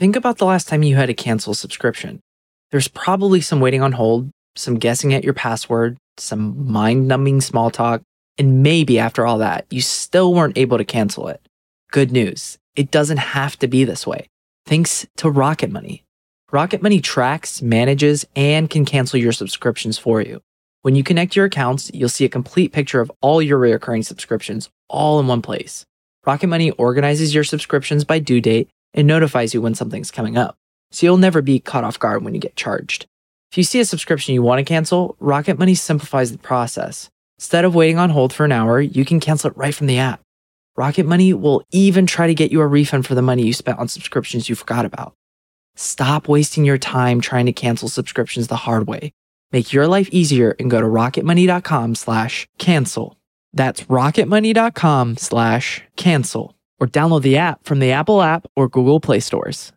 think about the last time you had to cancel a subscription. There's probably some waiting on hold, some guessing at your password, some mind-numbing small talk, and maybe after all that, you still weren't able to cancel it. Good news, it doesn't have to be this way. Thanks to Rocket Money. Rocket Money tracks, manages, and can cancel your subscriptions for you. When you connect your accounts, you'll see a complete picture of all your recurring subscriptions all in one place. Rocket Money organizes your subscriptions by due date and notifies you when something's coming up, so you'll never be caught off guard when you get charged. If you see a subscription you want to cancel, Rocket Money simplifies the process. Instead of waiting on hold for an hour, you can cancel it right from the app. Rocket Money will even try to get you a refund for the money you spent on subscriptions you forgot about. Stop wasting your time trying to cancel subscriptions the hard way. Make your life easier and go to rocketmoney.com/cancel. That's rocketmoney.com/cancel. Or download the app from the Apple app or Google Play stores.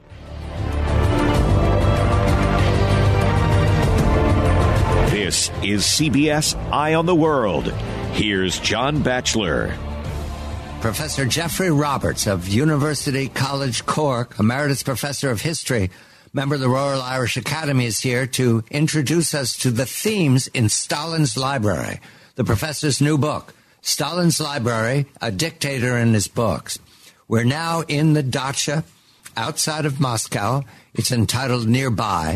This is CBS Eye on the World. Here's John Batchelor. Professor Jeffrey Roberts of University College Cork, Emeritus Professor of History, member of the Royal Irish Academy, is here to introduce us to the themes in Stalin's Library, the professor's new book, Stalin's Library, A Dictator and His Books. We're now in the dacha outside of Moscow. It's entitled Nearby,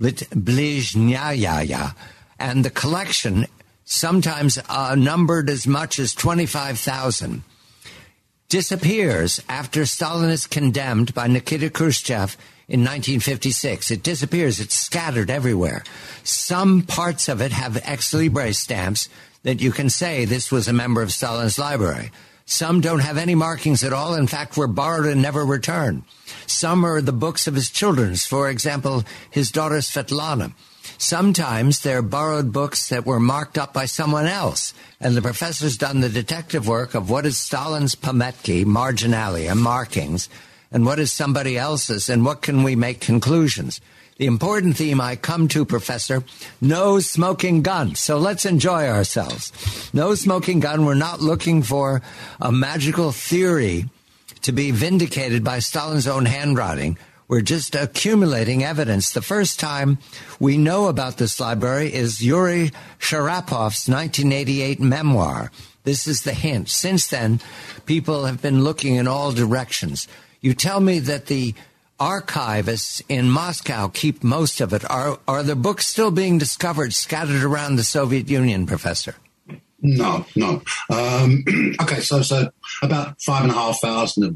Blizhnaya, and the collection, sometimes numbered as much as 25,000, disappears after Stalin is condemned by Nikita Khrushchev in 1956. It disappears. It's scattered everywhere. Some parts of it have ex libris stamps that you can say this was a member of Stalin's library. Some don't have any markings at all. In fact, were borrowed and never returned. Some are the books of his children's, for example, his daughter Svetlana. Sometimes they're borrowed books that were marked up by someone else. And the professor's done the detective work of what is Stalin's pametki, marginalia, markings, and what is somebody else's, and what can we make conclusions. The important theme I come to, Professor, no smoking gun. So let's enjoy ourselves. No smoking gun. We're not looking for a magical theory to be vindicated by Stalin's own handwriting. We're just accumulating evidence. The first time we know about this library is Yuri Sharapov's 1988 memoir. This is the hint. Since then, people have been looking in all directions. You tell me that the archivists in Moscow keep most of it. Are the books still being discovered, scattered around the Soviet Union, Professor? No. Okay, so about 5,500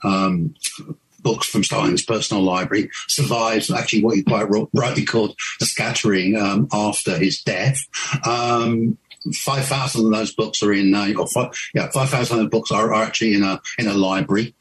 books from Stalin's personal library survives, actually what you quite rightly called the scattering after his death. 5,000 of those books are in, 5,000 of the books are actually in a library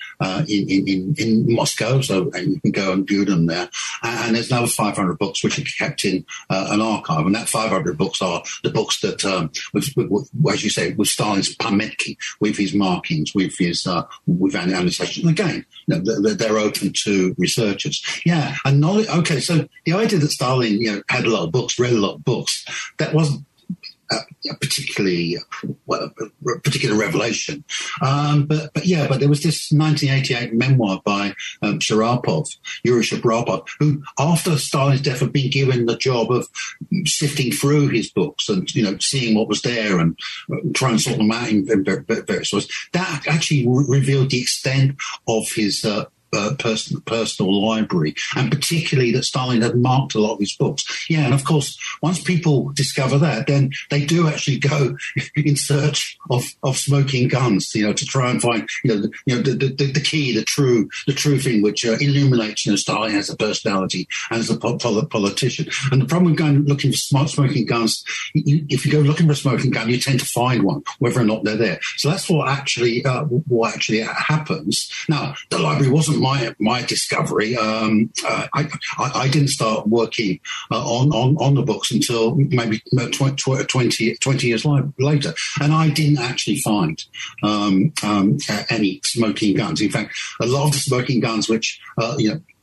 in Moscow, so you can go and view them there. And there's another 500 books which are kept in an archive, and that 500 books are the books that, as you say, with Stalin's pametki, with his markings, with his with annotation. Again, they're open to researchers. Yeah, and knowledge. Okay, so the idea that Stalin, had a lot of books, read a lot of books, that wasn't a particular revelation. But there was this 1988 memoir by Yuri Sharapov, who, after Stalin's death, had been given the job of sifting through his books and, seeing what was there and trying to sort them out in various ways. That actually revealed the extent of his personal library, and particularly that Stalin had marked a lot of his books. Yeah, and of course, once people discover that, then they do actually go in search of smoking guns, to try and find, the key, the true thing which illuminates, Stalin as a personality and as a politician. And the problem with going looking for smoking guns, if you go looking for a smoking gun, you tend to find one, whether or not they're there. So that's what actually happens. Now, the library wasn't my discovery. I didn't start working on the books until maybe 20 years later, and I didn't actually find any smoking guns. In fact, a lot of the smoking guns which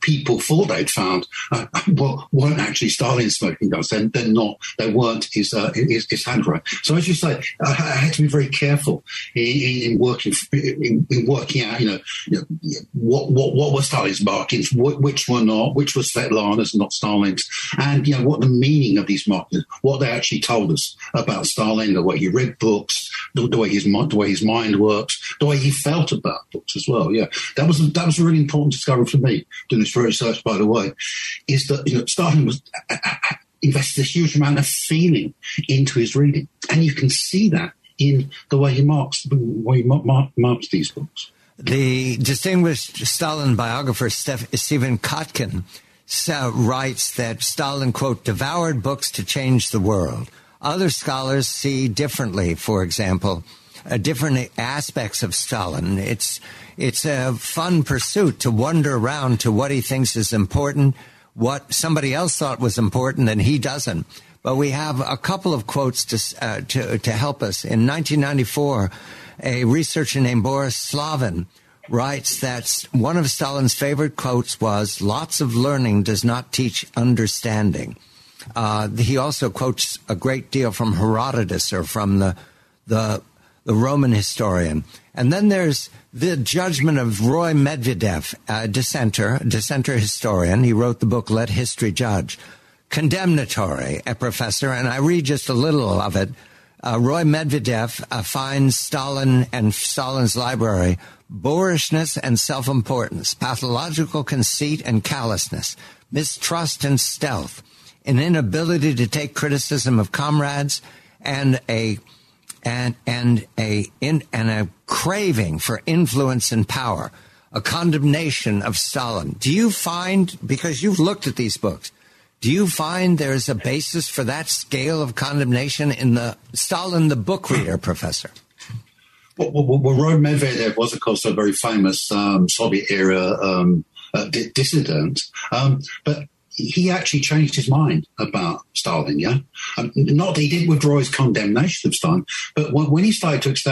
people thought they'd found weren't actually Stalin's smoking guns. They're not. They weren't his handwriting. So as you say, I had to be very careful in working out, what were Stalin's markings, which were not, which were Svetlana's, not Stalin's, and what the meaning of these markings, what they actually told us about Stalin, the way he read books, the way his mind works, the way he felt about books as well. Yeah, that was a really important discovery for me doing this research. By the way, is that Stalin was invested a huge amount of feeling into his reading, and you can see that in the way he marks these books. The distinguished Stalin biographer Stephen Kotkin writes that Stalin, quote, devoured books to change the world. Other scholars see differently, for example, different aspects of Stalin. It's a fun pursuit to wander around to what he thinks is important, what somebody else thought was important and he doesn't. But we have a couple of quotes to help us. In 1994, a researcher named Boris Slavin writes that one of Stalin's favorite quotes was, "Lots of learning does not teach understanding." He also quotes a great deal from Herodotus or from the Roman historian. And then there's the judgment of Roy Medvedev, a dissenter historian. He wrote the book Let History Judge. Condemnatory, a professor, and I read just a little of it. Roy Medvedev finds Stalin and Stalin's library boorishness and self-importance, pathological conceit and callousness, mistrust and stealth, an inability to take criticism of comrades, and a craving for influence and power, a condemnation of Stalin. Do you find, because you've looked at these books, do you find there's a basis for that scale of condemnation in the Stalin, the book reader, Professor? Well, Roy Medvedev was, of course, a very famous Soviet-era dissident, but he actually changed his mind about Stalin, yeah? Not that he didn't withdraw his condemnation of Stalin, but when he started to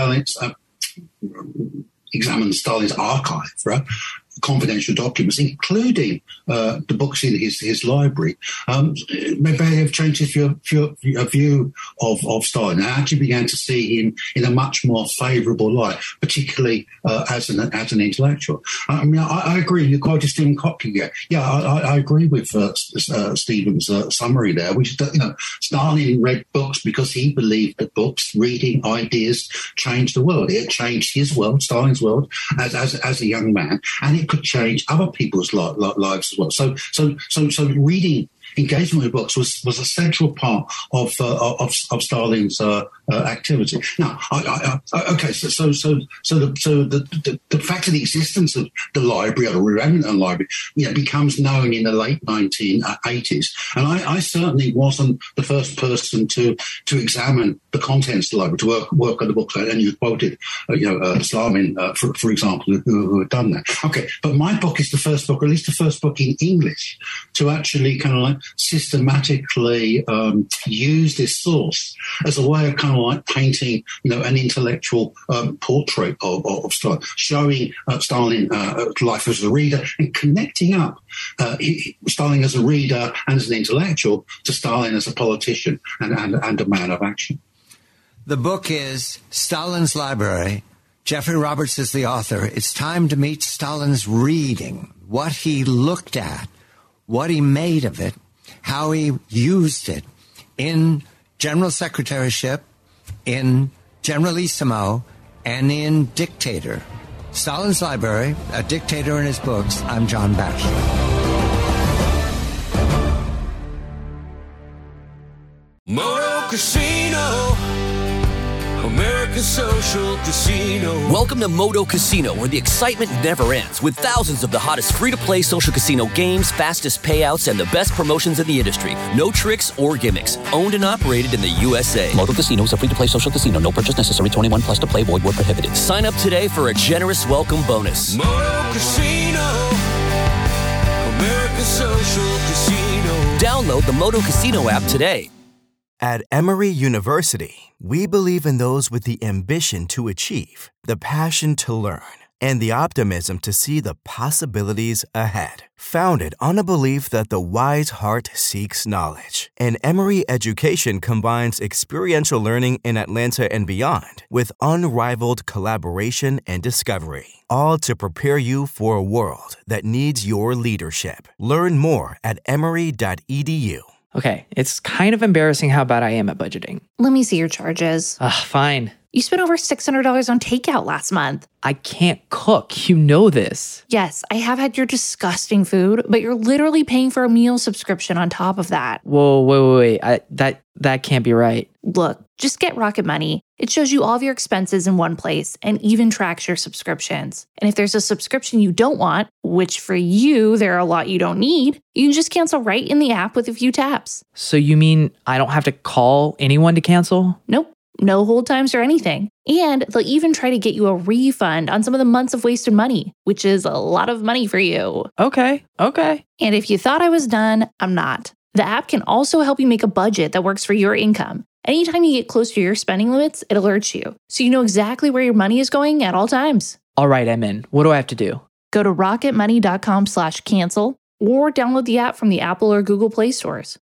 examine Stalin's archive, right? Confidential documents, including the books in his library, Medvedev changed his view of Stalin and actually began to see him in a much more favourable light, particularly as an intellectual. I mean, I agree. You quoted Stephen Kotkin here. Yeah, I agree with Stephen's summary there, which is that Stalin read books because he believed that books, reading, ideas changed the world. It changed his world, Stalin's world, as a young man, and it could change other people's lives as well. So reading, engagement with books was a central part of Stalin's activity. Now, okay, so the fact of the existence of the library or the Remington Library, becomes known in the late 1980s, and I certainly wasn't the first person to examine the contents of the library, to work on the books. And you quoted, Slavin, for example, who had done that. Okay, but my book is the first book, or at least the first book in English, to actually kind of like systematically use this source as a way of kind of like painting, an intellectual portrait of Stalin, showing Stalin life as a reader and connecting up Stalin as a reader and as an intellectual to Stalin as a politician and a man of action. The book is Stalin's Library. Jeffrey Roberts is the author. It's time to meet Stalin's reading, what he looked at, what he made of it, how he used it in General Secretaryship, in Generalissimo, and in Dictator. Stalin's Library, a dictator in his books. I'm John Batchelor. Moto Casino, America's social casino. Welcome to Moto Casino, where the excitement never ends, with thousands of the hottest free-to-play social casino games, fastest payouts, and the best promotions in the industry. No tricks or gimmicks. Owned and operated in the USA. Moto Casino is a free-to-play social casino. No purchase necessary. 21 plus to play. Void where prohibited. Sign up today for a generous welcome bonus. Moto Casino, America's social casino. Download the Moto Casino app today. At Emory University, we believe in those with the ambition to achieve, the passion to learn, and the optimism to see the possibilities ahead. Founded on a belief that the wise heart seeks knowledge, and Emory Education combines experiential learning in Atlanta and beyond with unrivaled collaboration and discovery, all to prepare you for a world that needs your leadership. Learn more at emory.edu. Okay, it's kind of embarrassing how bad I am at budgeting. Let me see your charges. Fine. You spent over $600 on takeout last month. I can't cook. You know this. Yes, I have had your disgusting food, but you're literally paying for a meal subscription on top of that. Whoa, wait. That can't be right. Look, just get Rocket Money. It shows you all of your expenses in one place and even tracks your subscriptions. And if there's a subscription you don't want, which for you, there are a lot you don't need, you can just cancel right in the app with a few taps. So you mean I don't have to call anyone to cancel? Nope. No hold times or anything. And they'll even try to get you a refund on some of the months of wasted money, which is a lot of money for you. Okay. And if you thought I was done, I'm not. The app can also help you make a budget that works for your income. Anytime you get close to your spending limits, it alerts you, so you know exactly where your money is going at all times. All right, I'm in. What do I have to do? Go to rocketmoney.com/cancel or download the app from the Apple or Google Play stores.